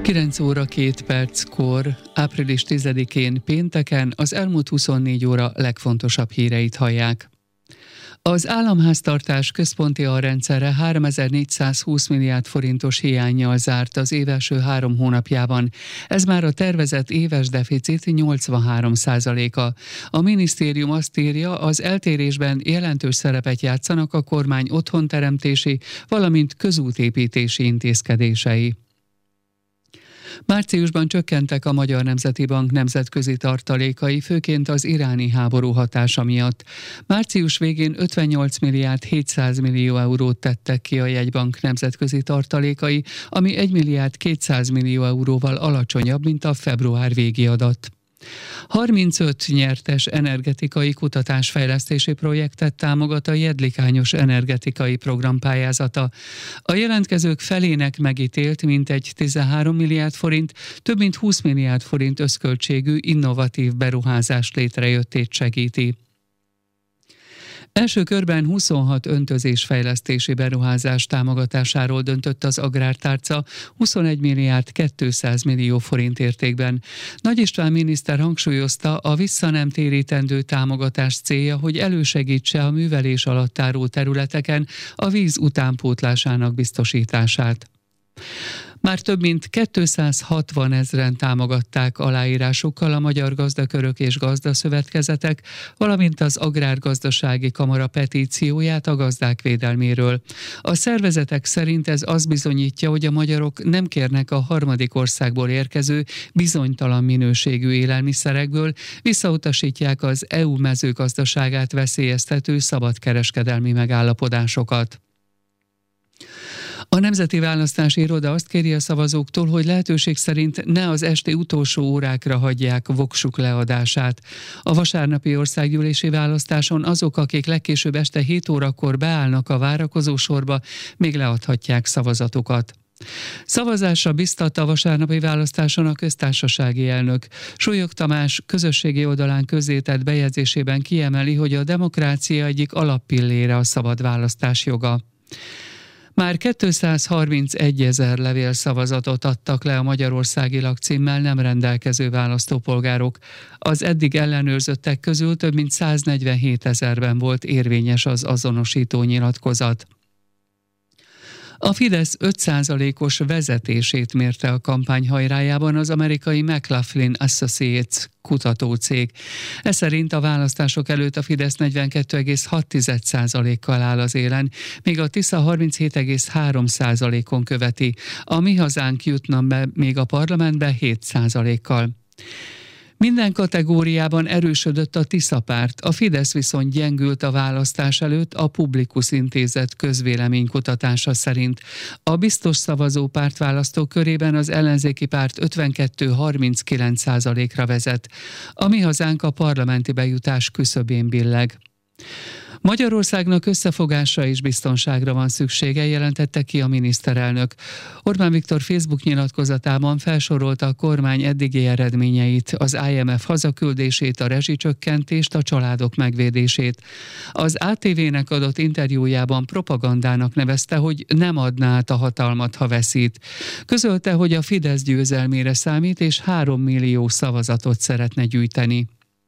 9 óra 2 perckor, április 10-én pénteken az elmúlt 24 óra legfontosabb híreit hallják. Az államháztartás központi alrendszere 3420 milliárd forintos hiánnyal zárt az év első 3 hónapjában. Ez már a tervezett éves deficit 83%-a. A minisztérium azt írja, az eltérésben jelentős szerepet játszanak a kormány otthonteremtési, valamint közútépítési intézkedései. Márciusban csökkentek a Magyar Nemzeti Bank nemzetközi tartalékai, főként az iráni háború hatása miatt. Március végén 58 milliárd 700 millió eurót tettek ki a jegybank nemzetközi tartalékai, ami 1 milliárd 200 millió euróval alacsonyabb, mint a február végi adat. 35 nyertes energetikai kutatásfejlesztési projektet támogat a Jedlikányos energetikai program pályázata. A jelentkezők felének megítélt mintegy 13 milliárd forint, több mint 20 milliárd forint összköltségű innovatív beruházás létrejöttét segíti. Első körben 26 öntözésfejlesztési beruházás támogatásáról döntött az Agrártárca 21 milliárd 200 millió forint értékben. Nagy István miniszter hangsúlyozta, a visszanemtérítendő támogatás célja, hogy elősegítse a művelés alatt álló területeken a víz utánpótlásának biztosítását. Már több mint 260 000 támogatták aláírásukkal a Magyar Gazdakörök és Gazdaszövetkezetek, valamint az Agrárgazdasági Kamara petícióját a gazdák védelméről. A szervezetek szerint ez azt bizonyítja, hogy a magyarok nem kérnek a harmadik országból érkező bizonytalan minőségű élelmiszerekből, visszautasítják az EU mezőgazdaságát veszélyeztető szabadkereskedelmi megállapodásokat. A Nemzeti Választási Iroda azt kéri a szavazóktól, hogy lehetőség szerint ne az esti utolsó órákra hagyják voksuk leadását. A vasárnapi országgyűlési választáson azok, akik legkésőbb este 7 órakor beállnak a várakozó sorba, még leadhatják szavazatukat. Szavazásra biztat a vasárnapi választáson a köztársasági elnök. Súlyog Tamás közösségi oldalán közzétett bejegyzésében kiemeli, hogy a demokrácia egyik alappillére a szabad választás joga. Már 231 000 levélszavazatot adtak le a magyarországi lakcímmel nem rendelkező választópolgárok. Az eddig ellenőrzöttek közül több mint 147 000-ben volt érvényes az azonosító nyilatkozat. A Fidesz 5%-os vezetését mérte a kampány hajrájában az amerikai McLaughlin Associates kutatócég. Ez szerint a választások előtt a Fidesz 42,6%-kal áll az élen, míg a Tisza 37,3%-on követi. A Mi Hazánk jutna be még a parlamentbe 7%-kal. Minden kategóriában erősödött a Tisza párt, a Fidesz viszont gyengült a választás előtt a Publikus Intézet közvéleménykutatása szerint. A biztos szavazó pártválasztók körében az ellenzéki párt 52-39%-ra vezet. A Mi Hazánk a parlamenti bejutás küszöbén billeg. Magyarországnak összefogásra és biztonságra van szüksége, jelentette ki a miniszterelnök. Orbán Viktor Facebook nyilatkozatában felsorolta a kormány eddigi eredményeit, az IMF hazaküldését, a rezsicsökkentést, a családok megvédését. Az ATV-nek adott interjújában propagandának nevezte, hogy nem adná át a hatalmat, ha veszít. Közölte, hogy a Fidesz győzelmére számít, és 3 millió szavazatot szeretne gyűjteni.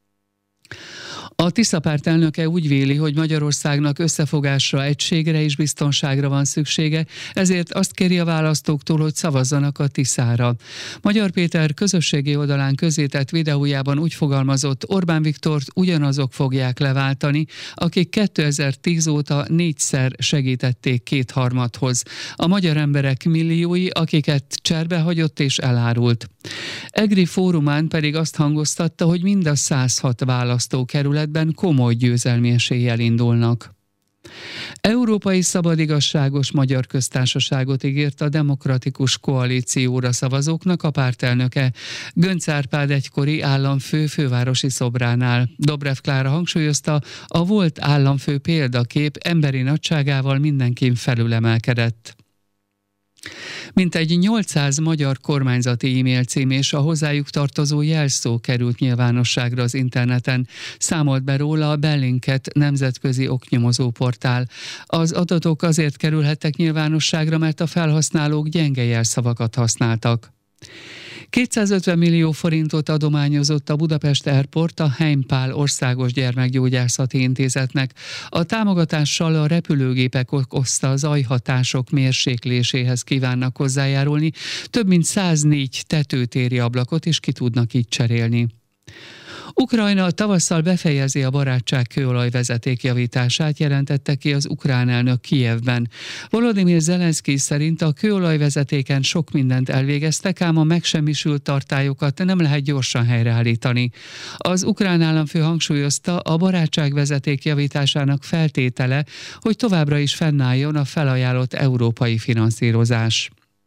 A Tisza párt elnöke úgy véli, hogy Magyarországnak összefogásra, egységre és biztonságra van szüksége, ezért azt kéri a választóktól, hogy szavazzanak a Tiszára. Magyar Péter közösségi oldalán közzétett videójában úgy fogalmazott, Orbán Viktort ugyanazok fogják leváltani, akik 2010 óta 4-szer segítették kétharmadhoz. A magyar emberek milliói, akiket cserbe hagyott és elárult. EGRI fórumán pedig azt hangoztatta, hogy mind a 106 választókerületben komoly győzelmi eséllyel indulnak. Európai szabadigazságos magyar köztársaságot ígért a Demokratikus Koalícióra szavazóknak a pártelnöke, Göncz Árpád egykori államfő fővárosi szobránál. Dobrev Klára hangsúlyozta, a volt államfő példakép emberi nagyságával mindenkin felülemelkedett. Mintegy 800 magyar kormányzati e-mail cím és a hozzájuk tartozó jelszó került nyilvánosságra az interneten, számolt be róla a Bellingcat nemzetközi oknyomozó portál. Az adatok azért kerülhettek nyilvánosságra, mert a felhasználók gyenge jelszavakat használtak. 250 millió forintot adományozott a Budapest Airport a Heimpál Országos Gyermekgyógyászati Intézetnek. A támogatással a repülőgépek okozta zajhatások mérsékléséhez kívánnak hozzájárulni, több mint 104 tetőtéri ablakot is ki tudnak így cserélni. Ukrajna tavasszal befejezi a barátság kőolajvezeték javítását, jelentette ki az ukrán elnök Kijevben. Volodymyr Zelenszkij szerint a kőolajvezetéken sok mindent elvégeztek, ám a megsemmisült tartályokat nem lehet gyorsan helyreállítani. Az ukrán államfő hangsúlyozta, a barátságvezeték javításának feltétele, hogy továbbra is fennálljon a felajánlott európai finanszírozás.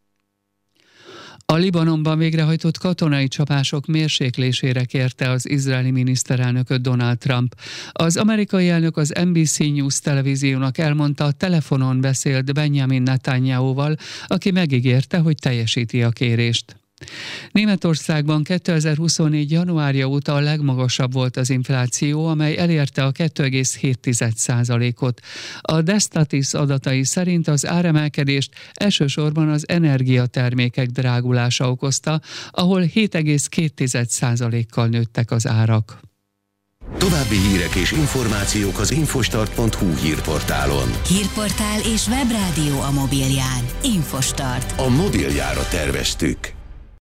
A Libanonban végrehajtott katonai csapások mérséklésére kérte az izraeli miniszterelnököt Donald Trump. Az amerikai elnök az NBC News televíziónak elmondta, telefonon beszélt Benjamin Netanyahuval, aki megígérte, hogy teljesíti a kérést. Németországban 2024. januárja óta a legmagasabb volt az infláció, amely elérte a 2,7%-ot. A Destatis adatai szerint az áremelkedést elsősorban az energiatermékek drágulása okozta, ahol 7,2%-kal nőttek az árak. További hírek és információk az infostart.hu hírportálon. Hírportál és webrádió a mobilján. Infostart. A mobiljára terveztük.